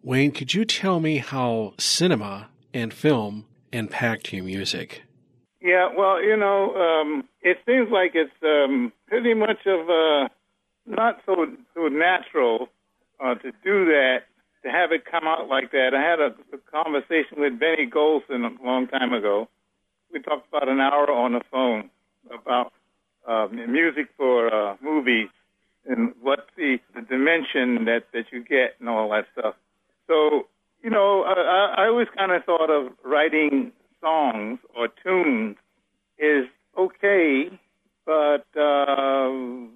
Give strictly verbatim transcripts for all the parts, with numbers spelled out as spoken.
Wayne, could you tell me how cinema and film impact your music? Yeah, well, you know, um, it seems like it's um, pretty much of uh, not so so natural uh, to do that, to have it come out like that. I had a, a conversation with Benny Golson a long time ago. We talked about an hour on the phone about uh, music for uh, movies and what's the, the dimension that, that you get and all that stuff. So, you know, I, I always kind of thought of writing songs or tunes is okay, but uh,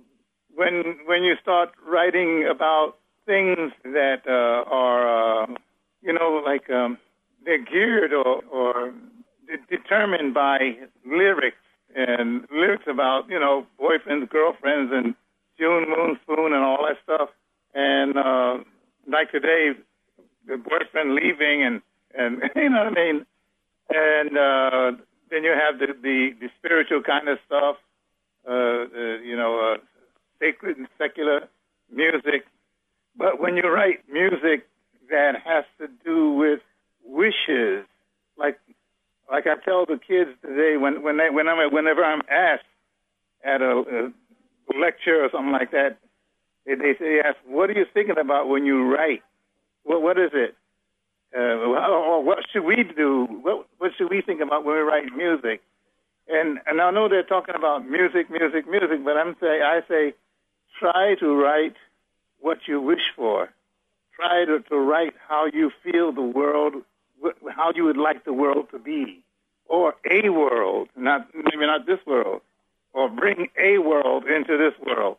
when when you start writing about things that uh, are, uh, you know, like um, they're geared or, or de- determined by lyrics and lyrics about, you know, boyfriends, girlfriends, and June Moon Spoon and all that stuff, and uh, like today, the boyfriend leaving and, and you know what I mean? And uh, then you have the, the, the spiritual kind of stuff, uh, uh, you know, uh, sacred and secular music. But when you write music that has to do with wishes, like like I tell the kids today, when when they, when I'm whenever I'm asked at a, a lecture or something like that, they, they say, "Ask, what are you thinking about when you write? What what is it? Uh, or what should we do? What what should we think about when we write music?" And and I know they're talking about music, music, music, but I'm say I say, try to write what you wish for. Try to, to write how you feel the world, how you would like the world to be, or a world, not maybe not this world, or bring a world into this world.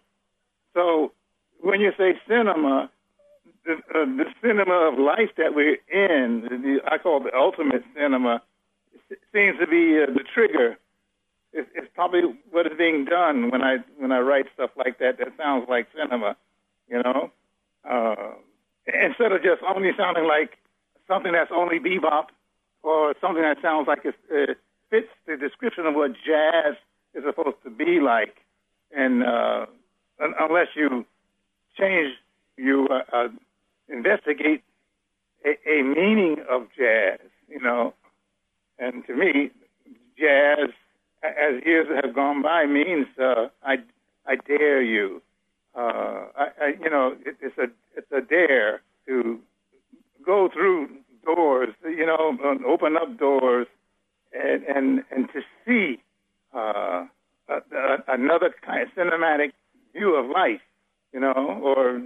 So when you say cinema, the, uh, the cinema of life that we're in, the, I call it the ultimate cinema, seems to be uh, the trigger. It's, it's probably what is being done when I when I write stuff like that. That sounds like cinema, you know. Uh, instead of just only sounding like something that's only bebop, or something that sounds like it uh, fits the description of what jazz is supposed to be like, and uh, un- unless you change, you uh, uh, investigate a, a meaning of jazz, you know. And to me, jazz, as years have gone by, means uh, I I dare you. Uh, I, I, you know, it, it's a it's a dare to go through doors, you know, open up doors, and and, and to see uh, a, a, another kind of cinematic view of life, you know, or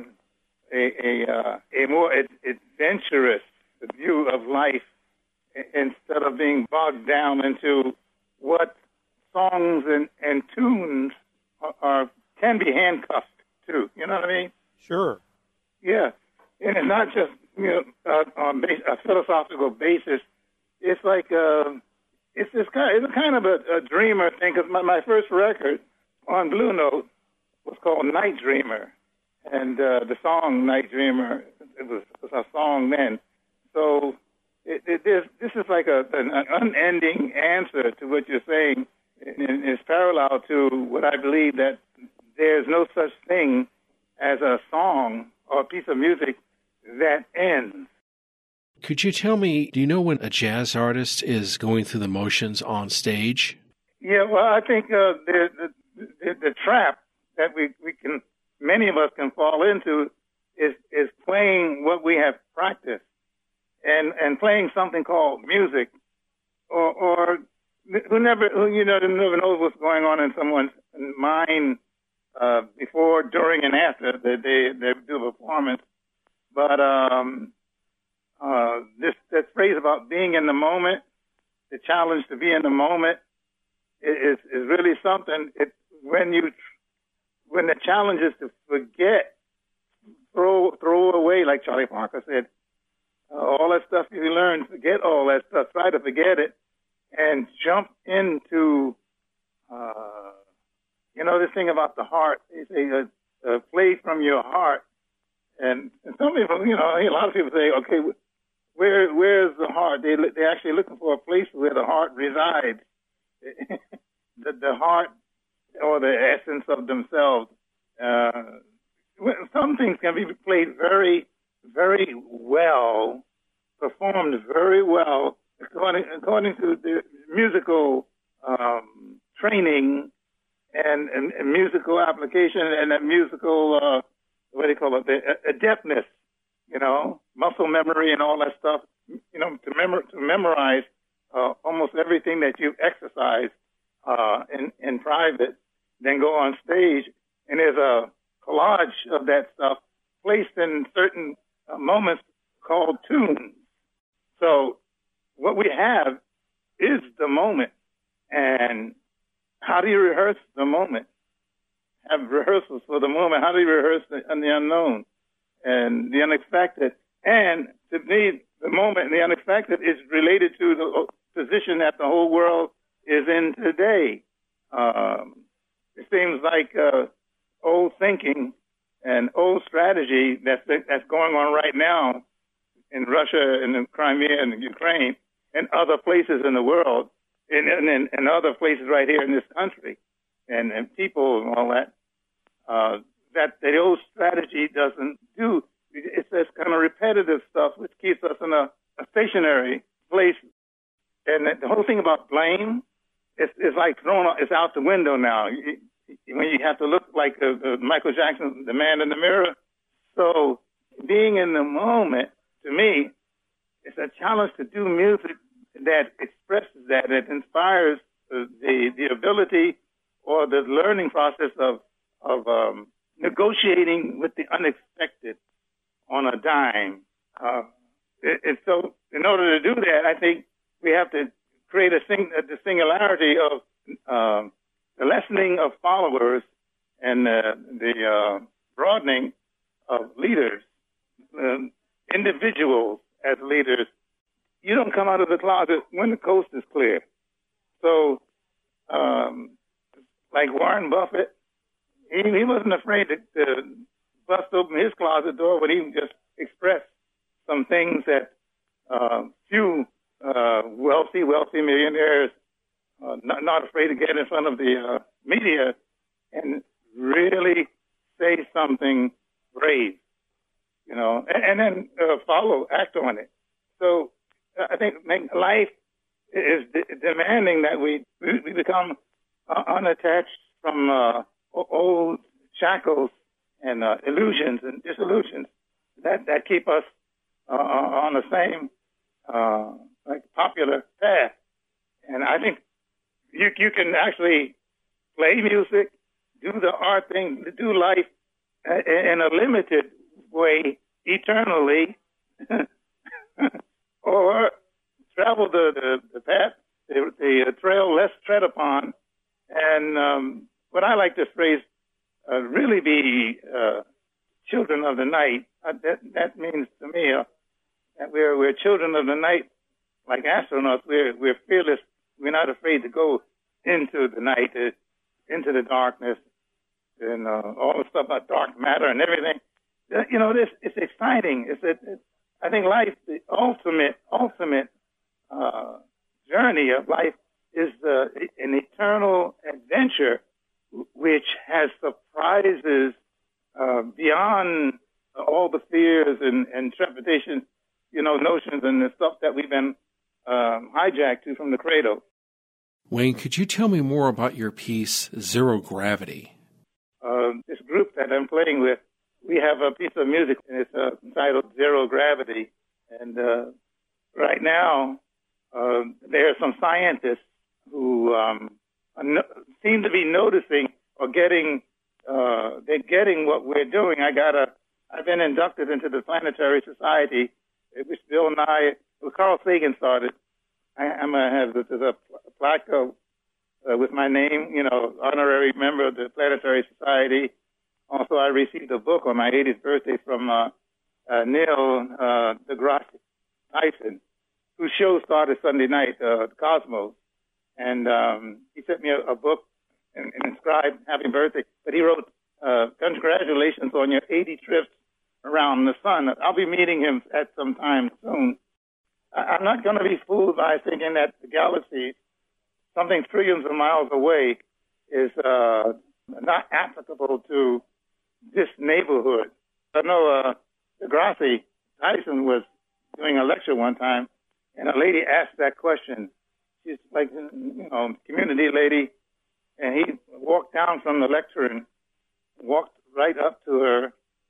a a, uh, a more ad- adventurous view of life, instead of being bogged down into what songs and, and tunes are, are can be handcuffed to. You know what I mean? Sure. Yeah, and it's not just, you know, uh, on base, a philosophical basis. It's like uh, it's this kind. It's kind of a, a dreamer thing. Because my, my first record on Blue Note was called Night Dreamer, and uh, the song Night Dreamer, it was, was a song then. So it, it, this, this is like a, an, an unending answer to what you're saying. And it's parallel to what I believe, that there's no such thing as a song or a piece of music that ends. Could you tell me, do you know when a jazz artist is going through the motions on stage? Yeah, well, I think uh, the, the, the the trap that we, we can, many of us can fall into is is playing what we have practiced, and, and playing something called music, or or who never, who, you know, never knows what's going on in someone's mind uh, before, during, and after they they, they do a performance. But um, uh, this that phrase about being in the moment, the challenge to be in the moment, is is really something. It, when you when the challenge is to forget, throw throw away, like Charlie Parker said, uh, all that stuff you learned, forget all that stuff. Try to forget it and jump into, uh, you know, this thing about the heart. They say uh, uh, play from your heart. And, and some people, you know, a lot of people say, okay, where where's the heart? They they're actually looking for a place where the heart resides. the, the heart, or the essence of themselves. Uh, some things can be played very, very well, performed very well according, according to the musical um, training and, and, and musical application and a musical, uh, what do you call it, the adeptness, you know, muscle memory and all that stuff, you know, to, memor- to memorize uh, almost everything that you've exercised uh, in, in private, then go on stage, and there's a collage of that stuff placed in certain uh, moments called tunes. So what we have is the moment. And how do you rehearse the moment? Have rehearsals for the moment. How do you rehearse the, the unknown and the unexpected? And to me, the moment and the unexpected is related to the position that the whole world is in today. Um, it seems like uh, old thinking and old strategy that's that's going on right now in Russia and in Crimea and in Ukraine and other places in the world, and, and, and other places right here in this country, and, and people and all that, uh, that the old strategy doesn't do. It's this kind of repetitive stuff which keeps us in a, a stationary place. And the whole thing about blame is, is like thrown out, it's out the window now. You, when you have to look like uh, uh, Michael Jackson, the man in the mirror. So being in the moment, to me, it's a challenge to do music that expresses that, that inspires uh, the the ability or the learning process of of um, negotiating with the unexpected on a dime. Uh, it, it, so in order to do that, I think we have to create a, sing, a the singularity of um, the lessening of followers and uh, the uh, broadening of leaders, um, individuals as leaders. You don't come out of the closet when the coast is clear. So, um, like Warren Buffett, he, he wasn't afraid to, to bust open his closet door when he just expressed some things that uh, few uh, wealthy, wealthy millionaires uh, not, not afraid to get in front of the uh, media and really say something brave, you know, and, and then uh, follow, act on it. So I think life is de- demanding that we, we become uh, unattached from uh, old shackles and uh, illusions and disillusions that, that keep us uh, on the same uh, like popular path. And I think you you can actually play music, do the art thing, do life in a limited way eternally, or travel the, the, the path, the, the trail less tread upon, and um, what I like this phrase, uh, really be uh, children of the night. Uh, that that means to me uh, that we're we're children of the night, like astronauts. We're we're fearless. We're not afraid to go into the night, uh, into the darkness, and uh, all the stuff about dark matter and everything. Uh, you know, this it's exciting. It's, it, it's I think life, the ultimate ultimate uh, journey of life, is uh, an eternal adventure, which has surprises uh, beyond all the fears and, and trepidation, you know, notions and the stuff that we've been um, hijacked to from the cradle. Wayne, could you tell me more about your piece, Zero Gravity? Uh, this group that I'm playing with, we have a piece of music, and it's uh, entitled Zero Gravity. And uh, right now, uh, there are some scientists who um, no- seem to be noticing or getting, uh, they're getting what we're doing. I got a, I've been inducted into the Planetary Society, which Bill Nye, well, Carl Sagan started. I, I'm gonna have there's a plaque uh, uh, with my name, you know, honorary member of the Planetary Society. Also, I received a book on my eightieth birthday from uh, uh, Neil uh, deGrasse Tyson, whose show started Sunday night, uh, Cosmos. And um, he sent me a, a book and, and inscribed happy birthday. But he wrote, uh, congratulations on your eighty trips around the sun. I'll be meeting him at some time soon. I, I'm not going to be fooled by thinking that the galaxy, something trillions of miles away, is uh, not applicable to this neighborhood. I know uh, deGrasse Tyson was doing a lecture one time, and a lady asked that question. She's like, you know, community lady, and he walked down from the lecture and walked right up to her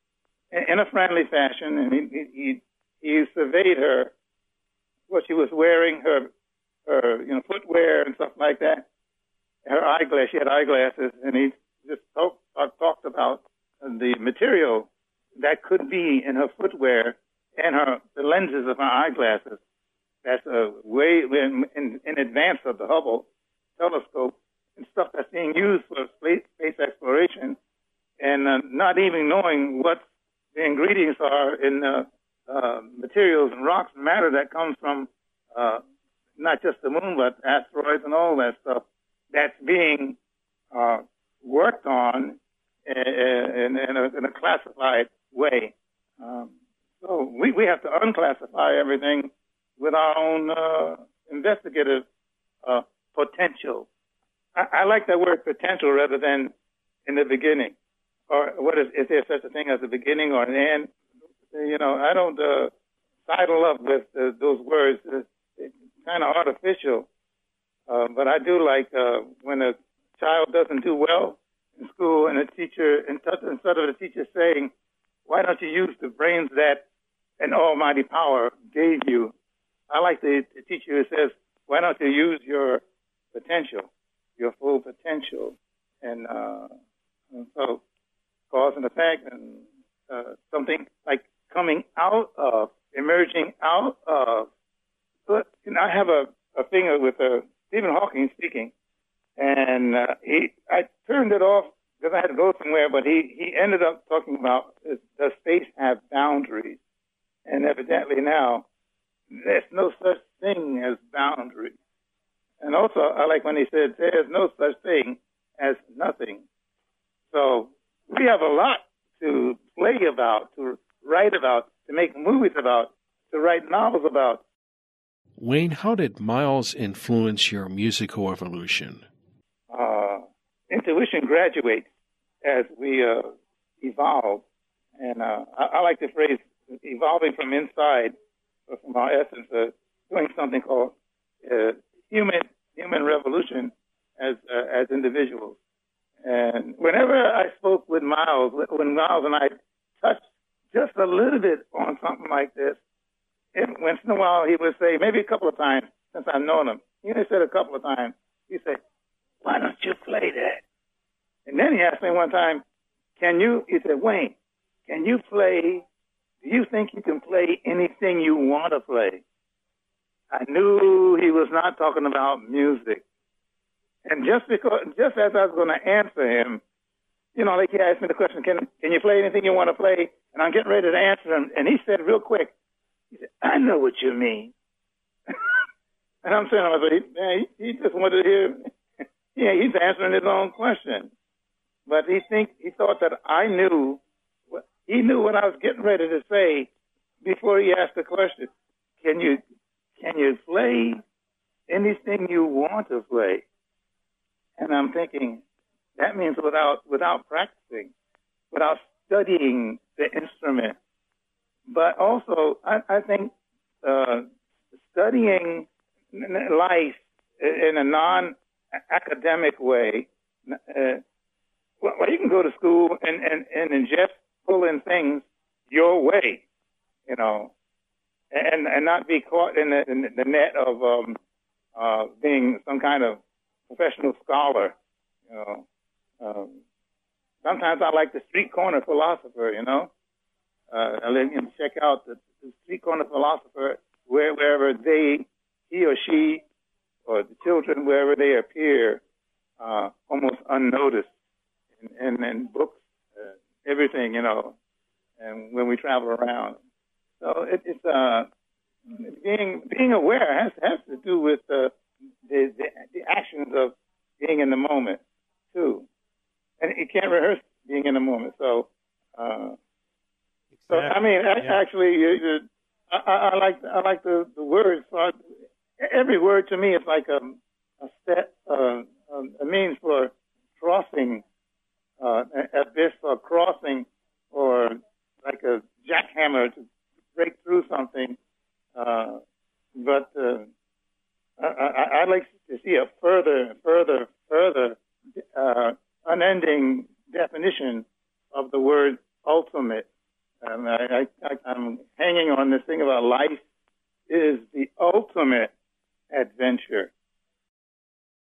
in a friendly fashion, and he he he surveyed her, what she was wearing, her her you know footwear and stuff like that, her eyeglass. She had eyeglasses, and he just talk, talk, talked about the material that could be in her footwear and her the lenses of her eyeglasses. That's uh, way in, in, in advance of the Hubble telescope and stuff that's being used for space, space exploration, and uh, not even knowing what the ingredients are in uh, uh, materials and rocks and matter that comes from uh, not just the moon, but asteroids and all that stuff that's being uh, worked on in, in, in, a, in a classified way. Um, so we, we have to unclassify everything with our own uh, investigative uh, potential. I, I like that word potential rather than in the beginning. Or what is, is there such a thing as a beginning or an end? You know, I don't uh, sidle up with uh, those words. It's, it's kind of artificial. Uh, but I do like uh, when a child doesn't do well in school and a teacher, instead of the teacher saying, why don't you use the brains that an almighty power gave you? I like the, the teacher who says, why don't you use your potential, your full potential? And, uh, and so cause and effect and uh, something like coming out of, emerging out of. But you know, I have a, a thing with uh, Stephen Hawking speaking, and uh, he I turned it off because I had to go somewhere, but he, he ended up talking about uh, does space have boundaries? And evidently now, there's no such thing as boundaries. And also, I like when he said, there's no such thing as nothing. So we have a lot to play about, to write about, to make movies about, to write novels about. Wayne, how did Miles influence your musical evolution? Uh, intuition graduates as we uh, evolve. And uh, I, I like the phrase evolving from inside, or from our essence, uh, doing something called uh, human human revolution as uh, as individuals. And whenever I spoke with Miles, when Miles and I touched just a little bit on something like this, it, once in a while he would say, maybe a couple of times since I've known him, he only said a couple of times, he said, why don't you play that? And then he asked me one time, can you, he said, Wayne, can you play, do you think you can play anything you want to play? I knew he was not talking about music. And just because, just as I was going to answer him, you know, like he asked me the question, can can you play anything you want to play? And I'm getting ready to answer him. And he said real quick, he said, I know what you mean. And I'm saying, I said, man, he, he just wanted to hear, yeah, he's answering his own question. But he think he thought that I knew, he knew what I was getting ready to say before he asked the question. Can you, can you play anything you want to play? And I'm thinking, that means without without practicing, without studying the instrument. But also, I, I think uh, studying life in a non-academic way, uh, well, you can go to school and, and, and just pull in things your way, you know, and, and not be caught in the, in the net of um, uh, being some kind of professional scholar, you know. Um, sometimes I like the street corner philosopher, you know. Uh, I let him check out the, the street corner philosopher where, wherever they, he or she, or the children, wherever they appear, uh, almost unnoticed in, in, in books, uh, everything, you know, and when we travel around. So it, it's uh, being being aware has has to do with uh, the, the the actions of being in the moment too, and you can't rehearse being in the moment. So, uh, exactly. so I mean, yeah. actually, you, you, I, I like I like the the words. So I, every word to me is like a a step, uh, a means for crossing uh, abyss or crossing, or like a jackhammer to break through something. Uh, but uh, I, I, I'd like to see a further, further, further uh, unending definition of the word ultimate. Um, I, I, I'm hanging on this thing about life is the ultimate adventure.